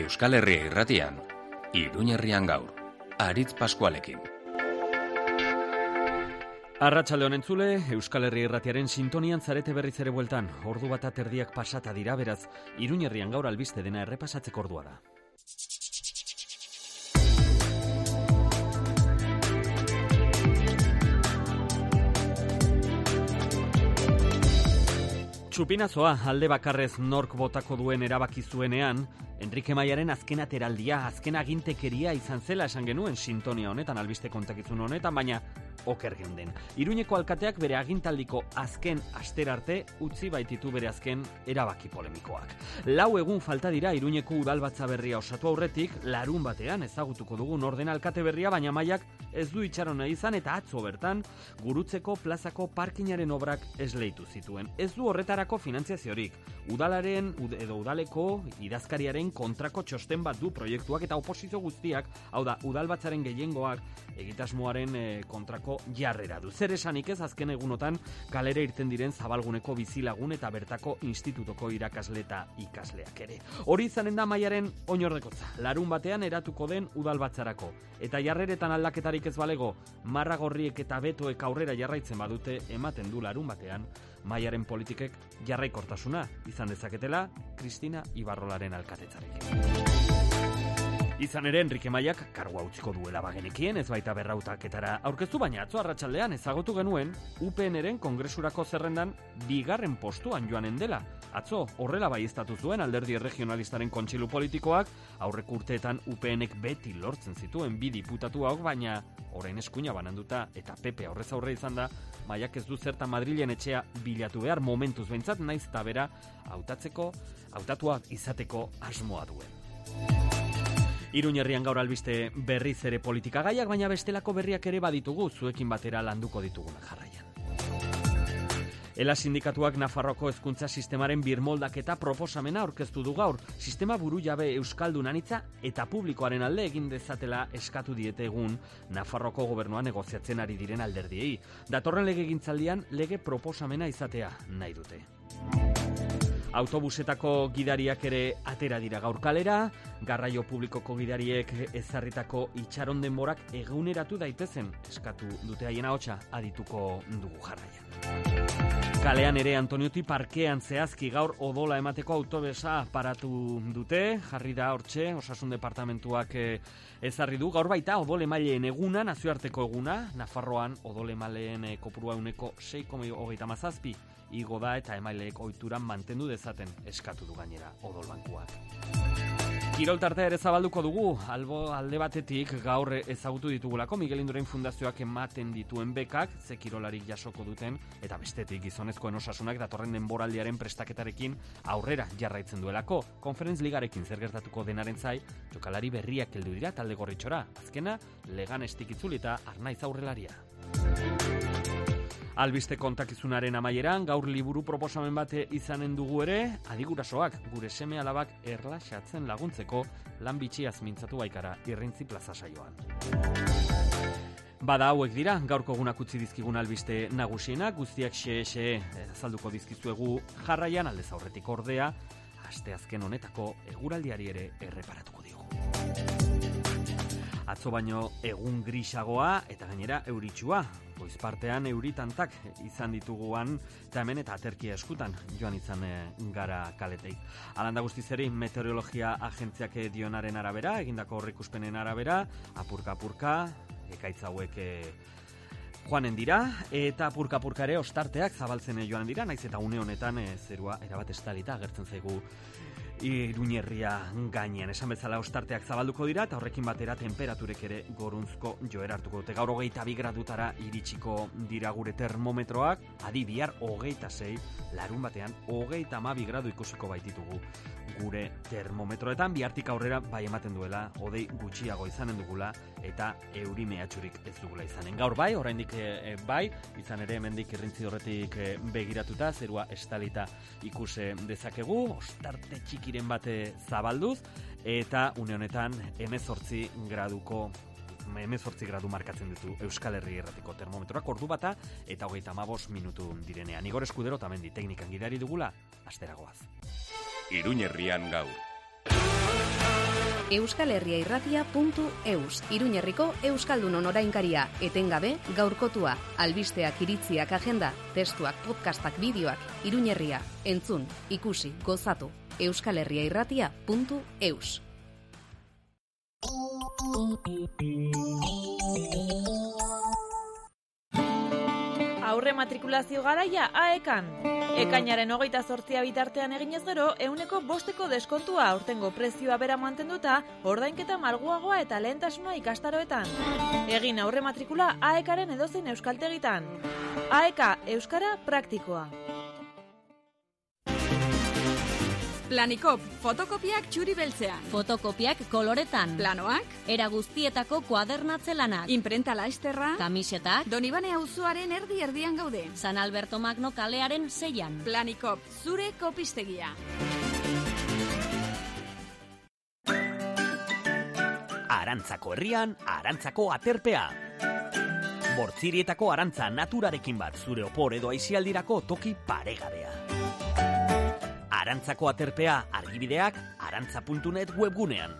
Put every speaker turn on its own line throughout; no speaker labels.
Euskal Herria Irratian, Iruñerrian gaur, Aritz Paskualekin.
Arratsaldeon entzule, Euskal Herria Irratiaren sintonian zarete berriz ere bueltan. Ordu bat erdiak pasata dira, beraz, Iruñerrian gaur albiste dena errepasatzeko ordua da. Txupinazoa alde bakarrez nork botako duen erabaki zuenean, Enrique Maiaren azken ateraldia, azken agintekeria izan zela esan genuen sintonia honetan, albiste kontakizun honetan, baina oker geunden. Iruñeko alkateak bere agintaldiko azken astera arte utzi baititu bere azken erabaki polemikoak. 4 egun falta dira Iruñeko udalbatza berria osatu aurretik, larun batean ezagutuko dugun orden alkate berria, baina Maiak ez du itxarona izan eta atzo bertan Gurutzeko plazako parkinaren obrak esleitu zituen. Ez du horretarako finantziaziorik. Udalaren edo udaleko idazkariaren kontrako txosten bat du proiektuak eta oposizio guztiak, hau da, udalbatzaren gehiengoak egitasmoaren kontrako jarrera du. Zer esanik ez azken egunotan kalera irten diren Zabalguneko bizilagun eta bertako institutoko irakasle eta ikasleak ere. Hori izanen da Maiaren oinordekotza. Larun batean eratuko den udalbatzarako. Eta jarreretan aldaketarik ez balego, marragorriek eta betoek aurrera jarraitzen badute, ematen du larun batean Maiaren politikek jarraikortasuna izan dezaketela Kristina Ibarrolaren alkatetzarekin. Izan ere, Enrique Maiak kargua utziko duela bagenekien, ez baita berrautaketara aurkeztu, baina atzo arratsaldean ezagutu genuen UPNren kongresurako zerrendan 2. postuan joanen dela. Atzo horrela baieztatu zuen alderdi regionalistaren kontsilu politikoak, aurreko urteetan UPNek beti lortzen zituen 2 diputatuak, baina orain eskuina bananduta eta PP aurrez aurre izan da, Maiak ez du zertan Madrilen etxea bilatu behar momentuz behintzat, naiz eta bera hautatua izateko asmoa duen. Iruñerrian gaur albiste berriz ere politika gaiak, baina bestelako berriak ere baditugu, zuekin batera landuko ditugunak jarraian. Ela sindikatuak Nafarroko hezkuntza sistemaren birmoldaketa proposamena aurkeztu du gaur. Sistema burujabe euskaldun anitza eta publikoaren alde egin dezatela eskatu diete egun Nafarroko gobernua negoziatzen ari diren alderdiei. Datorren legegintzaldian lege proposamena izatea nahi dute. Autobusetako gidariak ere atera dira gaur kalera, garraio publikoko gidariek ezarritako itxaron denborak eguneratu daitezen eskatu dute haien ahotsa adituko dugu jarraian. Kalean ere Antonioti parkean zehazki gaur odola emateko autobesa paratu dute, jarri da hortxe, Osasun Departamentuak ezarri du, gaur baita odol emaileen eguna, nazioarteko eguna, Nafarroan odol emaileen kopurua 6,37 igo da eta emaileek ohituran mantendu dezaten eskatu du gainera odol bankuak. Kirol tartea ere zabalduko dugu, alde batetik gaur ezagutu ditugulako Miguel Indurain Fundazioak ematen dituen bekak, ze kirolarik jasoko duten, eta bestetik gizonezkoen osasunak datorren denboraldiaren prestaketarekin aurrera jarraitzen duelako. Conference Ligarekin zer gertatuko denaren zai, jokalari berriak heldu dira talde gorritxora, azkena Leganestik itzuli eta Arnaiz aurrelaria. Albiste kontakizunaren amaieran, gaur liburu proposamen bate izanen dugu ere, adigurasoak gure seme alabak erlaxatzen laguntzeko lan bitxiaz mintzatu baikara Irrintzi plaza saioan. Bada hauek dira, gaurko egunak utzi dizkigun albiste nagusienak, guztiak xe azalduko dizkizuegu jarraian, aldez aurretik ordea, asteazken honetako eguraldiari ere erreparatuko diogu. Atzo baino egun grisagoa eta gainera euritsua. Goiz partean euritantak izan dituguan eta hemen eta aterkia eskutan joan izan gara kaletei. Alanda guztizeri meteorologia agentziak dionaren arabera, egindako aurreikuspenen arabera, apurka, ekaitz hauek joanen dira, eta apurka ere ostarteak zabaltzen joan dira, naiz eta une honetan zerua erabat estalita agertzen zaigu Iruñerria gainean. Esan bezala ostarteak zabalduko dira eta horrekin batera temperaturek ere gorunzko joera hartuko dute. Gaur 22 gradutara iritsiko dira gure termometroak, adi bihar 26, larun batean 32 gradu ikusiko baititugu gure termometroetan. Bihartik aurrera bai ematen duela, hodei gutxiago izanen dugula eta euri mehatxurik ez dugula izanen. Gaur bai, oraindik bai, izan ere hemendik Irrintzi horretik begiratuta, zerua estalita ikuse dezakegu, ostarte txikiren bate zabalduz, eta une honetan 18 gradu markatzen ditu Euskal Herria Irratiko termometroak, ordu bata eta 35 minutu direnean. Igor Eskudero tamendi teknikan gidari dugula, asteragoaz.
Iruñerrian gaur.
euskalherriairratia.eus. Iruñerriko Euskaldunon orainkaria, etengabe, gaurkotua, albisteak, iritziak, agenda, testuak, podcastak, bideoak, Iruñerria, entzun, ikusi, gozatu, euskalherriairratia.eus.
Aurre matrikulazio garaia AEKan. Ekainaren 28 bitartean eginez gero, 5% deskontua aurtengo prezioa bera mantenduta, ordainketa malguagoa eta lehentasuna ikastaroetan. Egin aurre matrikula AEKaren edozein euskaltegitan. AEK Euskara praktikoa.
Planikop, fotokopiak txuri beltzean.
Fotokopiak koloretan.
Planoak,
era guztietako kuadernatze lanak.
Imprenta laisterra,
Kamisetak.
Donibane auzoaren erdi-erdian gaude.
San Alberto Magno kalearen 6an.
Planikop, zure kopistegia.
Arantzako herrian, Arantzako aterpea. Bortzirietako arantza naturarekin bat, zure opor edo aisialdirako toki paregabea. Arantzako aterpea argibideak arantza.net webgunean.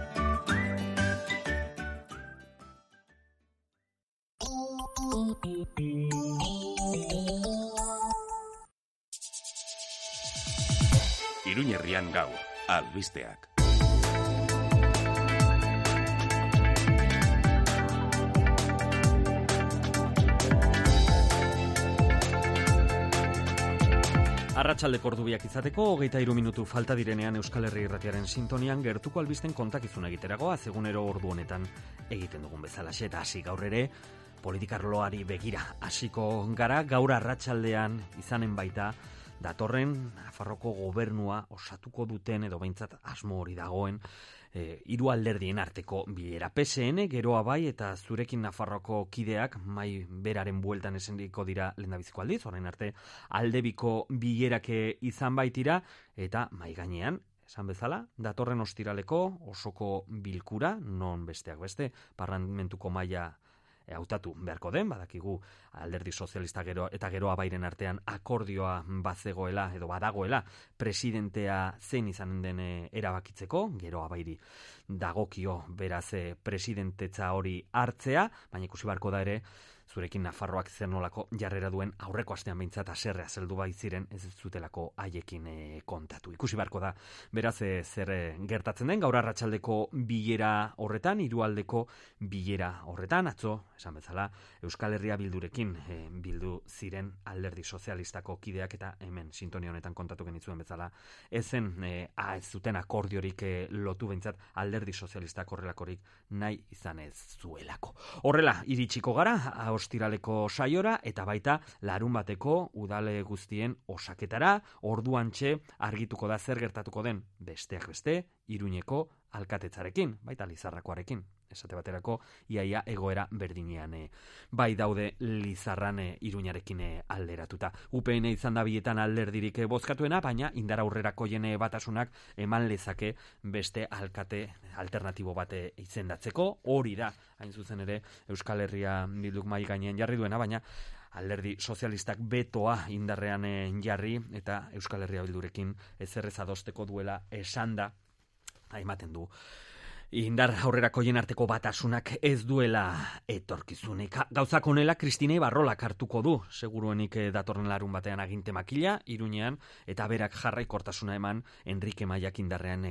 Iruñerrian gaur, albisteak.
Arratsaldeko ordubiak izateko, 23 minutu falta direnean Euskal Herri Irratiaren sintonian gertuko albisten kontakizuna egiteragoa, egunero ordu honetan egiten dugun bezalaxe, eta hasi gaur ere, politikarloari begira. Hasiko gara, gaur arratsaldean izanen baita, datorren Nafarroko gobernua osatuko duten, edo behintzat asmo hori dagoen, hiru alderdien arteko bilera. PSN, geroa bai, eta zurekin Nafarroko kideak mai beraren bueltan esendiko dira lehendabiziko aldiz, orain arte aldebiko bilerak izan baitira, eta mai gainean, esan bezala, datorren ostiraleko osoko bilkura, non besteak beste, parlamentuko maila hautatu beharko den, badakigu alderdi sozialista eta geroa bairen artean akordioa bazegoela edo badagoela presidentea zein izanen den erabakitzeko, geroa bairi dagokio beraz presidentetza hori hartzea, baina ikusi beharko da ere zurekin Nafarroak zer nolako jarrera duen aurreko astean behintzat haserrea zeldu bai ziren ez zutelako haiekin kontatu. Ikusi beharko da beraz zer gertatzen den gaur arratsaldeko bilera horretan, hirualdeko bilera horretan, atzo esan bezala Euskal Herria Bildurekin bildu ziren alderdi sozialistako kideak eta hemen sintonia honetan kontatu genitzuen bezala ezen ez zuten akordiorik lotu behintzat alderdi sozialistak horrelakorik nahi izan ez zuelako. Horrela iritsiko gara ostiraleko saiora eta baita larun bateko udale guztien osaketara, orduantxe argituko da zer gertatuko den besteak beste Iruñeko alkatetzarekin, baita Lizarrakoarekin. Esate baterako, iaia egoera berdinean bai daude Lizarran Iruñarekin alderatuta. UPN izan da bietan alderdirik bozkatuena, baina indar aurrerakoien batasunak eman lezake beste alkate alternatibo bat izendatzeko. Hori da, hain zuzen ere, Euskal Herria Bilduk mai gainean jarri duena, baina alderdi sozialistak betoa indarrean jarri eta Euskal Herria Bildurekin ezerrez adosteko duela esanda ematen du. Indar aurrerakoien arteko batasunak ez duela etorkizunik. Gauzak honela Kristine Ibarrolak hartuko du, seguruenik datorren larun batean aginte makila, Iruñean, eta berak jarraikortasuna eman Enrique Maiak indarrean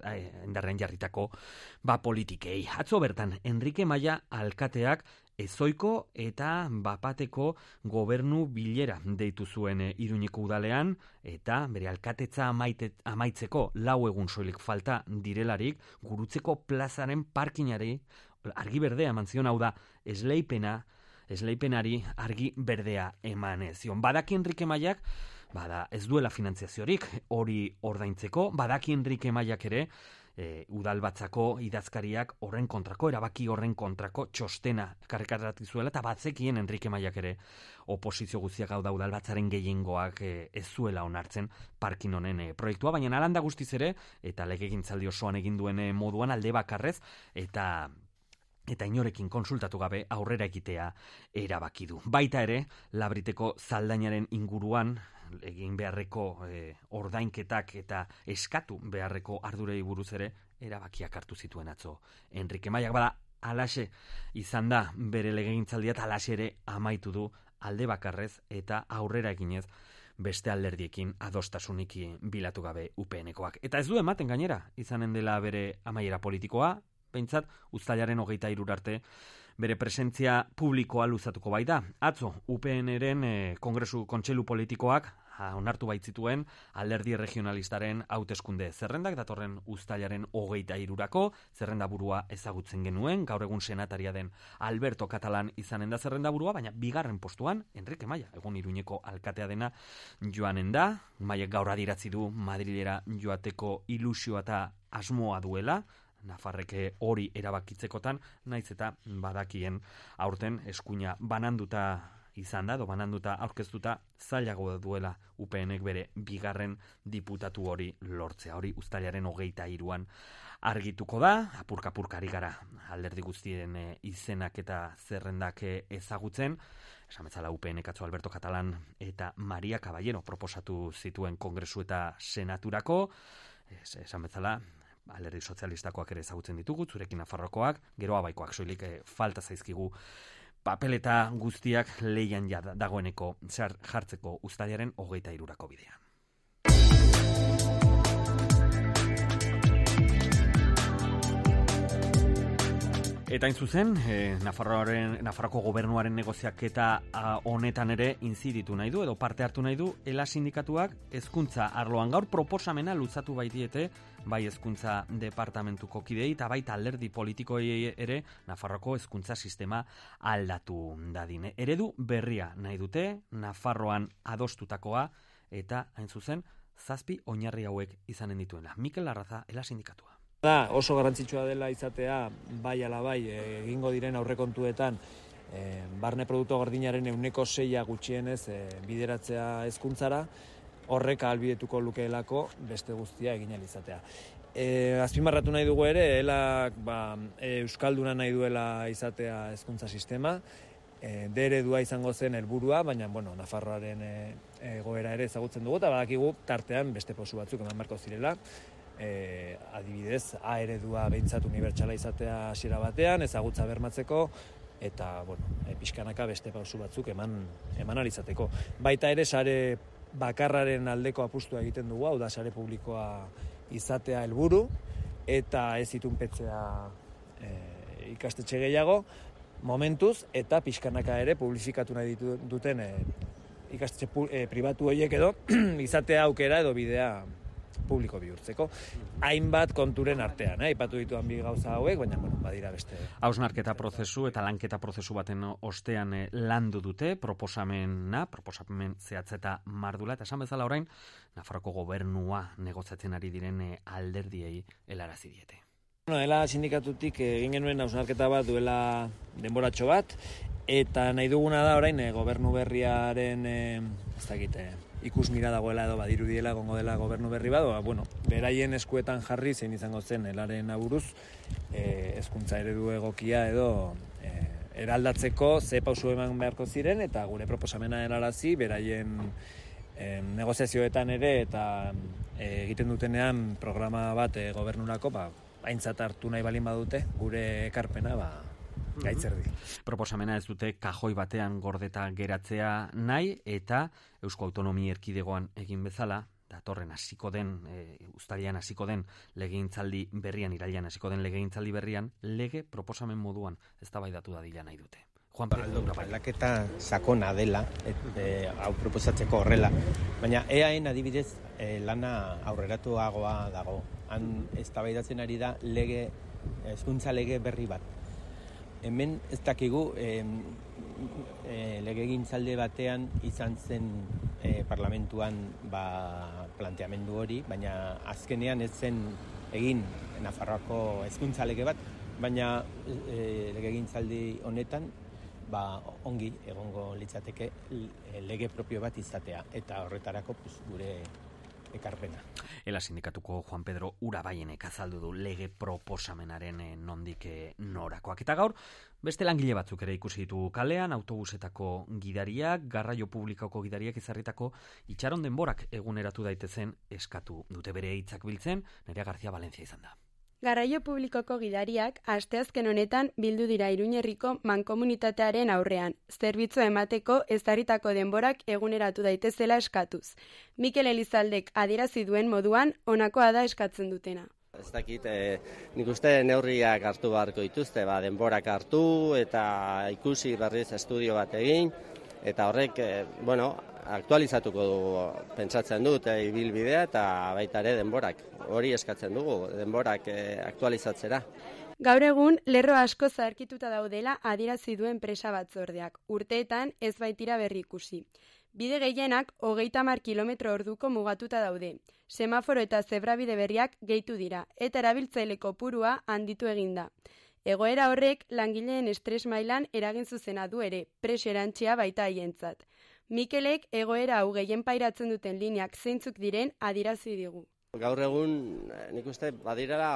jarritako politikei. Atzo bertan, Enrique Maia alkateak ezoiko eta bapateko gobernu bilera deitu zuen Iruñeko udalean, eta bere alkatetza amaitzeko 4 egun soilik falta direlarik, Gurutzeko plazaren parkinari argi berdea eman zion, hau da, esleipenari argi berdea eman zion. Badaki Enrique Maiak, ez duela finantziaziorik hori ordaintzeko, badaki Enrique Maiak ere, udalbatzako idazkariak horren kontrako, erabaki horren kontrako txostena karrikaratu zuela, eta batzekien Enrique Maiak ere oposizio guztiak hau da udalbatzaren gehiengoak ez zuela onartzen parkin honen proiektua, baina alanda guztiz ere, eta legegintzaldi osoan egin duen moduan alde bakarrez, eta inorekin konsultatu gabe aurrera egitea erabaki du. Baita ere, Labriteko zaldainaren inguruan egin beharreko ordainketak eta eskatu beharreko ardurei buruz ere erabakiak hartu zituen atzo. Enrique Maiak bada alaxe izan da bere legegintzaldia eta alaxe ere amaitu du alde bakarrez eta aurrera eginez beste alderdiekin adostasunik bilatu gabe UPN-ekoak. Eta ez du ematen gainera, izanen dela bere amaiera politikoa, behintzat, uztailaren 23 arte bere presentzia publikoa luzatuko bai da. Atzo, UPN-eren Kongresu Kontseilu Politikoak onartu baitzituen alderdi regionalistaren hauteskunde zerrendak datorren uztailaren 23rako zerrenda burua ezagutzen genuen, gaur egun senataria den Alberto Catalán izanen da zerrenda burua, baina bigarren postuan Enrique Maia, egun Iruñeko alkatea dena joanen da. Maiek gaur adiratzi du Madrilera joateko ilusioa eta asmoa duela, Nafarreke hori erabakitzekotan, naiz eta badakien aurten eskuina bananduta izan da, bananduta aurkeztuta zailago duela UPNek bere bigarren diputatu hori lortzea. Hori uztailaren 23an argituko da, apurka-apurka ari gara alderdi guztien izenak eta zerrendak ezagutzen. Esan bezala UPNek atzo Alberto Catalán eta Maria Caballero proposatu zituen Kongresu eta Senaturako. Esan bezala alderdi sozialistakoak ere ezagutzen ditugu, zurekin Nafarrokoak, gero abaikoak soilik falta zaizkigu papeleta guztiak leian dagoeneko jartzeko uztailaren 23rako bidean. Eta hain zuzen, Nafarroako gobernuaren negoziaketa honetan ere inziditu nahi du, edo parte hartu nahi du, ELA sindikatuak hezkuntza arloan gaur proposamena luzatu baitiete, bai hezkuntza departamentuko kidei eta baita alderdi politikoei ere Nafarroako hezkuntza sistema aldatu dadin. Eredu berria nahi dute, Nafarroan adostutakoa, eta hain zuzen, 7 oinarri hauek izanen dituena. Mikel Larraza, ELA sindikatua.
Oso garrantzitsua dela izatea, bai ala bai, egingo diren aurrekontuetan, barne produktu gordinaren 6% gutxienez bideratzea hezkuntzara, horrek ahalbidetuko lukeelako beste guztia egin ahal izatea. Azpimarratu nahi dugu ere, euskalduna nahi duela izatea hezkuntza sistema, eredua izango zen helburua, baina Nafarroaren egoera ere ezagutzen dugu, eta badakigu tartean beste pausu batzuk eman beharko zirela. Adibidez, eredua behintzat unibertsala izatea hasiera batean, ezagutza bermatzeko, eta pixkanaka beste pausu batzuk eman ahal izateko. Baita ere sare bakarraren aldeko apustua egiten dugu, hau da sare publikoa izatea helburu, eta ez itunpetzea ikastetxe gehiago, momentuz, eta pixkanaka ere publifikatu nahi duten ikastetxe pribatu horiek edo izatea aukera edo bidea publiko bihurtzeko. Hainbat konturen artean, aipatu dituan bi gauza hauek, baina badira beste.
Hausnarketa prozesu eta lanketa prozesu baten ostean landu dute proposamen zehatz eta mardula, eta esan bezala orain Nafarroko gobernua negoziatzen ari diren alderdiei helarazi diete.
ELA sindikatutik egin genuen hausnarketa bat duela denboratxo bat, eta nahi duguna da orain gobernu berriaren ikusmira dagoela edo badirudiela gongo dela gobernu berri bat, beraien eskuetan jarri zein izango zen elaren aburuz hezkuntza eredu egokia edo eraldatzeko ze pausu eman beharko ziren, eta gure proposamena helarazi beraien negoziazioetan ere eta egiten dutenean programa bat gobernurako aintzat hartu nahi balin badute gure ekarpena gaitzerdi.
Proposamena ez dute kajoi batean gordeta geratzea nahi, eta Eusko Autonomia Erkidegoan egin bezala, datorren hasiko den, uztailean hasiko den legegintzaldi berrian, irailean hasiko den legegintzaldi berrian, lege proposamen moduan eztabaidatu dadila nahi dute. Juan Pedro,
aldaketa sakona dela, hau proposatzeko horrela, baina EAen adibidez lana aurreratuagoa dago. Han eztabaidatzen ari da hezkuntza lege berri bat. Hemen ez dakigu legegintzalde batean izan zen parlamentuan planteamendu hori, baina azkenean ez zen egin Nafarroako hezkuntza lege bat, baina legegintzaldi honetan ongi egongo litzateke lege propio bat izatea, eta horretarako gure ekarpena.
ELA sindikatuko Juan Pedro Urabaienek azaldu du lege proposamenaren nondik norakoak. Eta gaur, beste langile batzuk ere ikusi ditu kalean, autobusetako gidariak, garraio publikoko gidariak ezarritako itxaron denborak eguneratu daitezen eskatu dute bere hitzak biltzen, Nerea García Valencia izan da.
Garraio publikoko gidariak asteazken honetan bildu dira Iruñerriko mankomunitatearen aurrean, zerbitzua emateko ezarritako denborak eguneratu daitezela eskatuz. Mikel Elizaldek adierazi duen moduan honakoa da eskatzen dutena.
Ez dakit, nik uste neurriak hartu beharko dituzte, denborak hartu eta ikusi berriz estudio bat egin, eta horrek, aktualizatuko du, pentsatzen dut, ibilbidea eta baita ere denborak. Hori eskatzen dugu, denborak aktualizatzera.
Gaur egun, lerro asko zaharkituta daudela adierazi du enpresa batzordeak. Urteetan ez baitira berri ikusi. Bide gehienak 30 km/h mugatuta daude. Semaforo eta zebrabide berriak gehitu dira, eta erabiltzaile kopurua handitu egin da. Egoera horrek langileen estres mailan eragin zuzena du ere, presio erantsia baita haientzat. Mikelek egoera hau gehien pairatzen duten lineak zeintzuk diren adierazi digu.
Gaur egun, nik uste, badirela,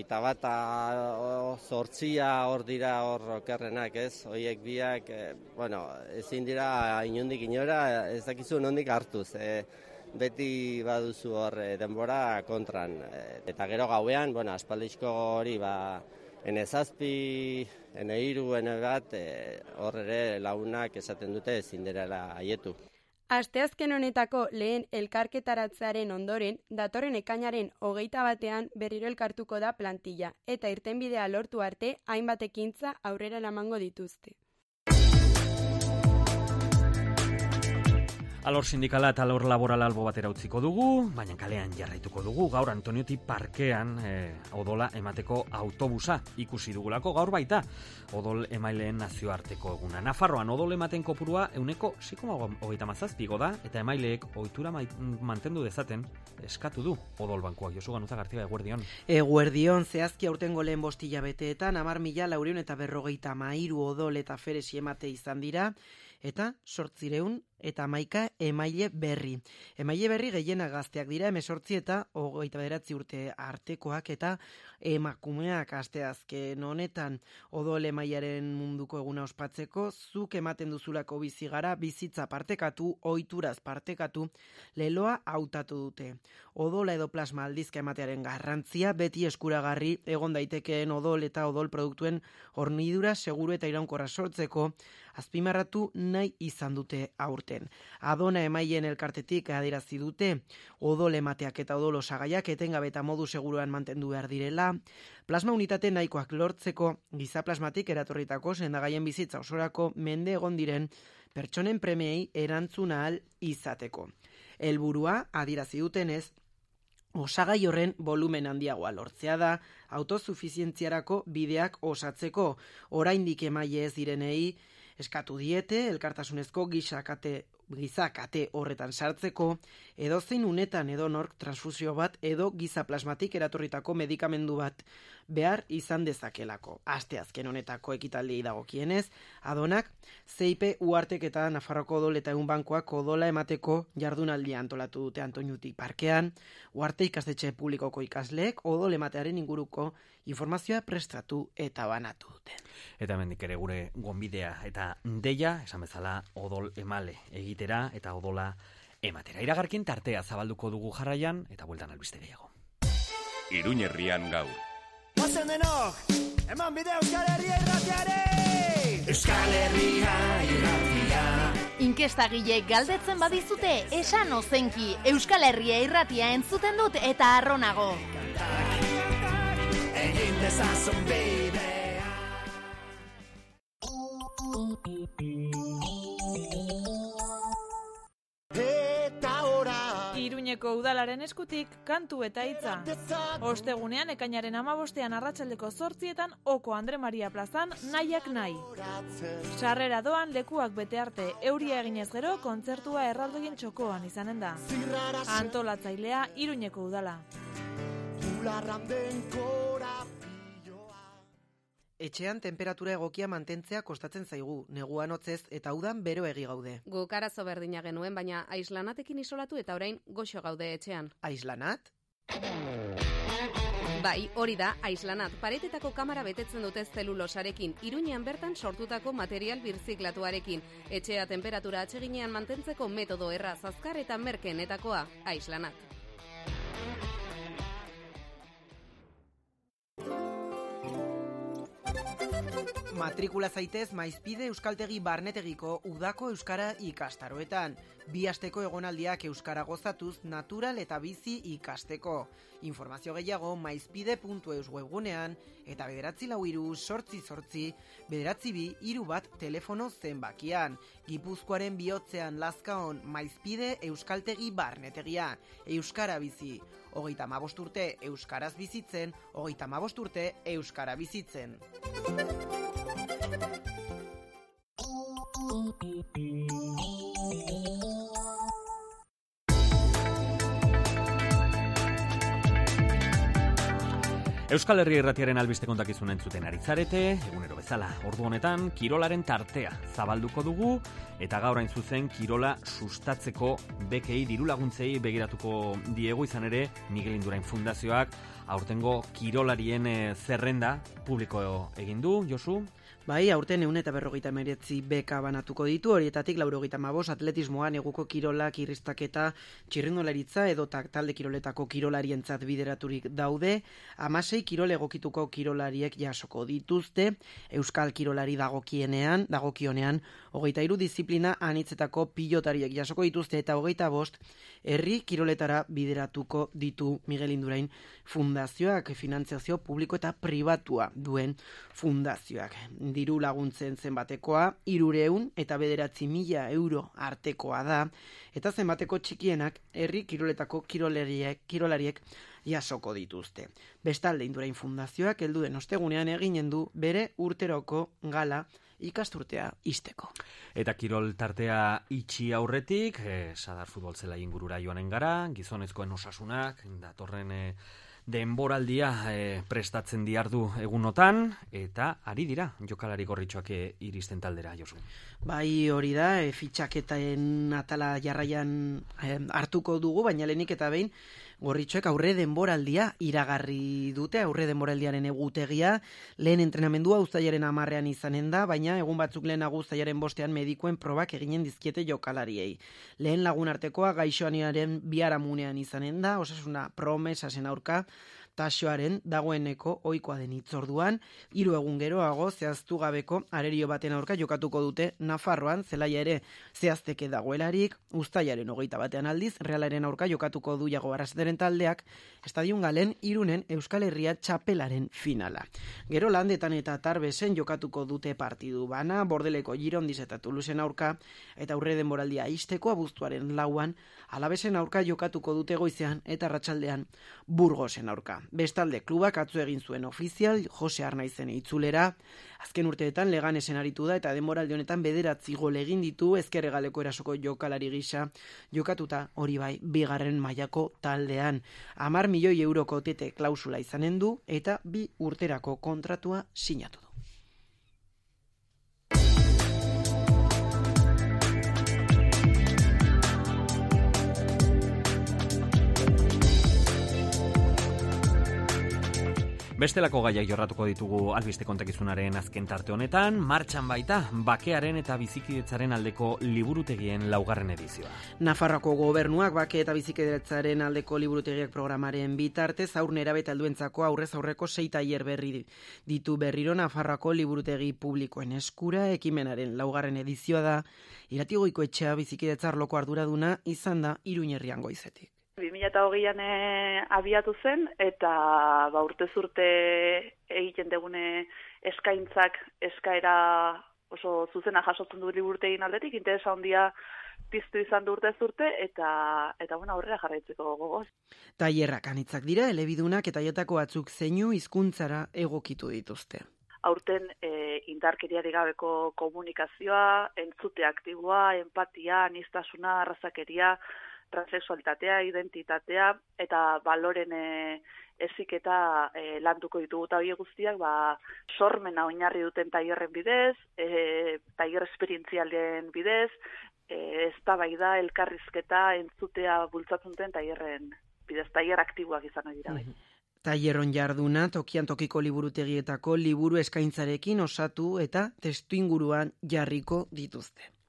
28 hor dira hor okerrenak, ez? Horiek biak, ezin dira inondik inora, ez dakizu nondik hartuz. Beti baduzu hor denbora kontran. Eta gero gauean, aspaldizko hori, N7, N3, N1, hor ere lagunak esaten dute ezin dela haietu.
Asteazken honetako lehen elkarketaratzearen ondoren, datorren ekainaren 21ean berriro elkartuko da plantilla, eta irtenbidea lortu arte hainbat ekintza aurrera eramango dituzte.
Alor sindikala eta alor laborala albo batera utziko dugu, baina kalean jarraituko dugu. Gaur Antonioti parkean odola emateko autobusa ikusi dugulako gaur baita. Odol emaileen nazioarteko eguna. Nafarroan odol ematen kopurua 6,37 igo da, eta emaileek ohitura mantendu dezaten eskatu du odol bankuak. Josu Ganuza Gartiba, eguerdion.
Eguerdion, zehazki aurtengo lehen 5 hilabeteetan 10.453 odol eta feresi emate izan dira, eta 811 emaile berri. Emaile berri gehienak gazteak dira, 18 eta 29 urte artekoak, eta emakumeak asteazken honetan odol emailaren munduko eguna ospatzeko, zuk ematen duzulako bizi gara, bizitza partekatu, ohituraz partekatu, leloa hautatu dute. Odola edo plasma aldizka ematearen garrantzia, beti eskuragarri egon daitekeen odol eta odol produktuen hornidura seguru eta iraunkorra sortzeko, azpimarratu nahi izan dute aurten. Adona emaileen elkartetik adierazi dute, odol emateak eta odol osagaiak etengabe eta modu seguruan mantendu behar direla, plasma unitate nahikoak lortzeko giza plasmatik eratorritako sendagaien bizitza osorako mende egon diren pertsonen premiei erantzun ahal izateko. Helburua adierazi dutenez, osagai horren volumen handiagoa lortzea da, autosufizientziarako bideak osatzeko, oraindik emaile ez direnei eskatu diete, elkartasunezko gizakate horretan sartzeko, edozein unetan edo nork transfusio bat edo giza plasmatik eratorritako medikamendu bat behar izan dezakelako. Asteazken honetako ekitaldiei dagokienez, adonak, CIP Uhartek eta Nafarroko odol eta egun bankoak odola emateko jardunaldia antolatu dute Antonioti parkean, Uharte ikastetxe publikoko ikasleek odol ematearen inguruko informazioa prestatu eta banatu dute.
Eta hemendik ere gure gonbidea eta deia, esan bezala odol emale egitera eta odola ematera. Iragarkin tartea zabalduko dugu jarraian eta bueltan albiste gehiago.
Iruñerrian gaur.
Ozen denok, eman bide Euskal Herria irratiare! Euskal Herria irratia.
Inkestagileek galdetzen badizute, esan ozenki, Euskal Herria irratia entzuten dut eta arronago.
Egin dezazun bidea.
Iruñeko udalaren eskutik kantu eta hitza. Ostegunean ekainaren 15ean arratsaldeko 8etan Oko Andre Maria plazan nahiak nahi. Sarrera doan lekuak bete arte, euria eginez gero kontzertua erraldoien txokoan izanen da. Antolatzailea Iruñeko udala.
Etxean temperatura egokia mantentzea kostatzen zaigu, neguan hotzez eta udan bero egi gaude.
Guk arazo berdina genuen, baina aislanatekin isolatu eta orain goxo gaude etxean.
Aislanat?
Bai, hori da, aislanat. Paretetako kamera betetzen dute zelulosarekin, Iruñean bertan sortutako material birziklatuarekin. Etxea temperatura atseginean mantentzeko metodo erraz, azkar eta merkeenetakoa, aislanat.
Matrikula zaitez Maizpide Euskaltegi Barnetegiko udako euskara ikastaroetan. 2 asteko egonaldiak euskara gozatuz natural eta bizi ikasteko. Informazio gehiago maizpide.eus webgunean eta 943-888-932-1 telefono zenbakian. Gipuzkoaren bihotzean Lazkaon Maizpide Euskaltegi Barnetegia. Euskara bizi. 35 urte euskaraz bizitzen, 35 urte euskara bizitzen.
Euskal Herria Irratiaren albiste kontakizun entzuten ari zarete, egunero bezala, ordu honetan, kirolaren tartea zabalduko dugu, eta gaur hain zuzen kirola sustatzeko bekei dirulaguntzei begiratuko diegu, izan ere Miguel Indurain Fundazioak aurtengo kirolarien zerrenda publiko egin du, Josu?
Bai, aurten 159 beka banatuko ditu, horietatik 95 atletismoa, neguko kirolak, irristaketa, txirrindularitza edo talde kiroletako kirolarientzat bideraturik daude, 16 kirol egokituko kirolariek jasoko dituzte, euskal kirolari dagokionean, 23 disiplina anitzetako pilotariek jasoko dituzte eta 25 herri kiroletara bideratuko ditu Miguel Indurain Fundazioak, finanziazio publiko eta pribatua duen fundazioak. Diru laguntzen zenbatekoa 300 eta 9.000 euro artekoa da, eta zenbateko txikienak herri kiroletako kirolariek jasoko dituzte. Bestalde Indurain Fundazioak heldu den ostegunean eginen du bere urteroko gala ikasturtea isteko.
Eta kirol tartea itxi aurretik, Sadar futbol zelai ingurura joanen gara, gizonezkoen osasunak, datorren denboraldia prestatzen diardu egunotan, eta ari dira jokalari gorritxoak iristen taldera, Josu.
Bai, hori da, fitxaketen atala jarraian hartuko dugu, baina lehenik eta behin gorritxoek aurre denboraldia iragarri dute, aurre denboraldiaren egutegia, lehen entrenamendua uztailaren 10ean izanen da, baina egun batzuk lehenago uztailaren 5ean medikuen probak eginen dizkiete jokalariei. Lehen lagun artekoa gaixoaniaren biharamunean izanen da, osasuna promesasen aurka, taxoaren dagoeneko ohikoa den hitzorduan, 3 egun geroago zehaztu gabeko arerio baten aurka jokatuko dute Nafarroan, zelaia ere zehazteke dagoelarik, uztailaren 21ean aldiz, Realaren aurka jokatuko du Iago Arrasateren taldeak, Estadion Galen Irunen Euskal Herria txapelaren finala. Gero Landetan eta Tarbesen jokatuko dute partidu bana, Bordeleko Girondis eta Toulouseen aurka, eta aurre denboraldia isteko abuztuaren 4ean, Alabesen aurka jokatuko dute goizean eta arratsaldean Burgosen aurka. Bestalde, klubak atzo egin zuen ofizial, Jose Arnaizen itzulera, azken urteetan Leganesen aritu da eta denboraldi honetan 9 gol egin ditu Ezker Hegaleko erasoko jokalari gisa, jokatuta hori bai, 2. mailako taldean. 10 milioi euroko tete klausula izanen du eta 2 urterako kontratua sinatu du.
Bestelako gaiak jorratuko ditugu albiste kontakizunaren azken tarte honetan, martxan baita bakearen eta bizikidetzaren aldeko liburutegien 4. edizioa.
Nafarroako gobernuak bake eta bizikidetzaren aldeko liburutegiak programaren bitartez, haur nerabe eta helduentzako aurrez aurreko 6 tailer berri ditu berriro Nafarroako liburutegi publikoen eskura, ekimenaren 4. edizioa da, Iratigoiko etxea bizikidetza arloko arduraduna izan da Iruñerrian goizetik.
2020an abiatu zen, eta urtez urte egiten degune eskaera oso zuzena jasotzen du liburutegien aldetik, interesa handia piztu izan du urtez urte, eta aurrera jarraitzeko gogoz.
Tailerrak anitzak dira, elebidunak eta jatako batzuk zeinu hizkuntzara egokitu dituzte.
Aurten indarkeriarik gabeko komunikazioa, entzute aktiboa, empatia, aniztasuna, arrazakeria, transexualitatea, identitatea eta baloren heziketa landuko ditugu eta horiek guztiak sormena oinarri duten tailerren bidez, tailer esperientzialen bidez, eztabaida, elkarrizketa, entzutea bultzatzen duten tailerren bidez, tailer aktiboak izan ohi dira.
Tailerron jarduna tokian tokiko liburutegietako liburu eskaintzarekin osatu eta testuinguruan jarriko dituzte.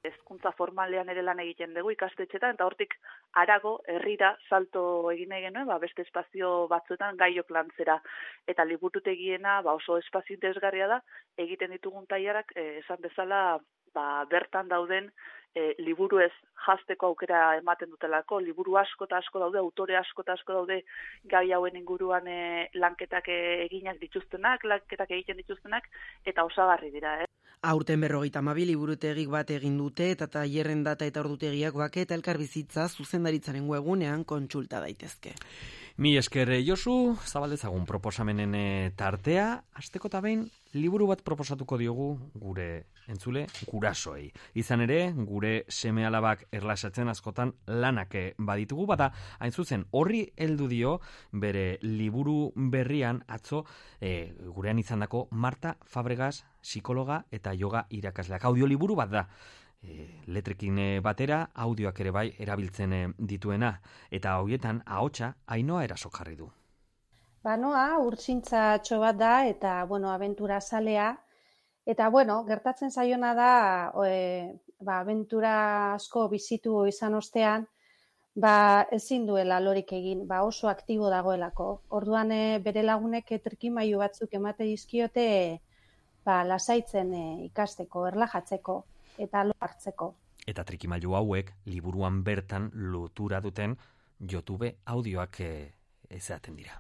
hezkuntza formalean ere lan egiten dugu ikastetxetan, eta hortik harago herrira salto egin nahi genuen, beste espazio batzuetan gaiok lantzera. Eta liburutegiena oso espazio interesgarria da, egiten ditugun tailerak esan bezala bertan dauden liburuez jazteko aukera ematen dutelako, liburu asko eta asko daude, autore asko eta asko daude gai hauen inguruan lanketak eginak dituztenak, lanketak egiten dituztenak, eta osagarri dira.
Aurten 52 liburutegik bat egin dute eta tailerren data eta ordutegiak bake eta elkarbizitza zuzendaritzaren webunean kontsulta daitezke.
Mi esker Josu, zabaldezagun proposamenen tartea, hasteko eta behin liburu bat proposatuko diogu gure entzule gurasoei. Izan ere, gure seme-alabak erlasatzen askotan lanak baditugu, bada hain zuzen horri heldu dio bere liburu berrian atzo gurean izandako Marta Fabregas psikologa eta yoga irakasleak. Audioliburu bat da. Letrekin batera audioak ere bai erabiltzen dituena, eta hoietan ahotsa Ainhoa Erasok jarri du.
Noa urtsintxatxo bat da eta abentura zalea, eta gertatzen zaiona da abentura asko bizitu izan ostean, ezin duela lorik egin, oso aktibo dagoelako. Orduan bere lagunek trikimailu batzuk emate dizkiote lasaitzen ikasteko, erlajatzeko eta lo hartzeko.
Eta trikimailu hauek liburuan bertan lotura duten YouTube audioak ezaten dira.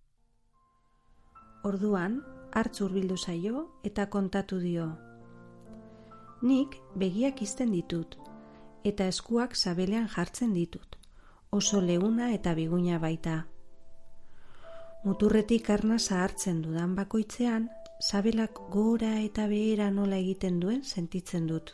Orduan, hartz hurbildu zaio eta kontatu dio. Nik begiak izten ditut, eta eskuak sabelean jartzen ditut. Oso leuna eta biguina baita. Muturretik arnasa hartzen dudan bakoitzean, sabelak gora eta behera nola egiten duen sentitzen dut.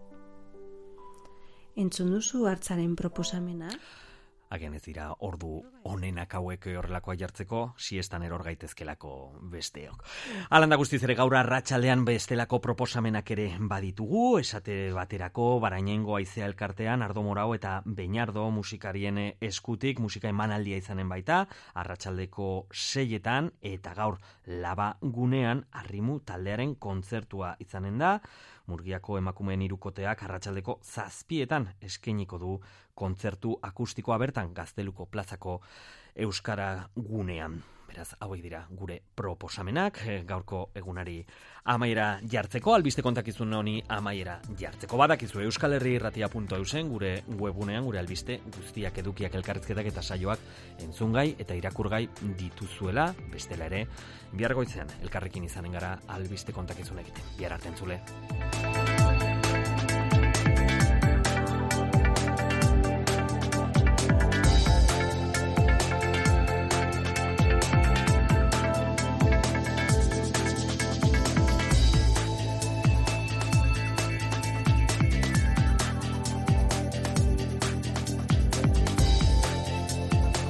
Entzun duzu hartzaren proposamena?
Agian ez dira ordu onenak hauek horrelakoa jartzeko, siestan eror gaitezkelako besteok. Alanda guztiz ere gaur arratsaldean bestelako proposamenak ere baditugu, esate baterako Barainengo Haizea elkartean Ardo Morao eta Beñardo musikarien eskutik musika emanaldia izanen baita, arratsaldeko 6etan eta gaur Laba gunean Arrimu taldearen kontzertua izanen da. Murgiako emakumeen hirukoteak arratsaldeko 7etan eskainiko du kontzertu akustikoa bertan Gazteluko plazako Euskara gunean. Beraz, hauek dira gure proposamenak, gaurko egunari amaiera jartzeko, albiste kontakizun honi amaiera jartzeko. Badakizu euskalherriirratia.eusen gure webunean, gure albiste guztiak edukiak elkarrizketak eta saioak entzungai eta irakurgai dituzuela, bestela ere, bihar goizean elkarrekin izanen gara albiste kontakizun egiten. Bihar arte entzule.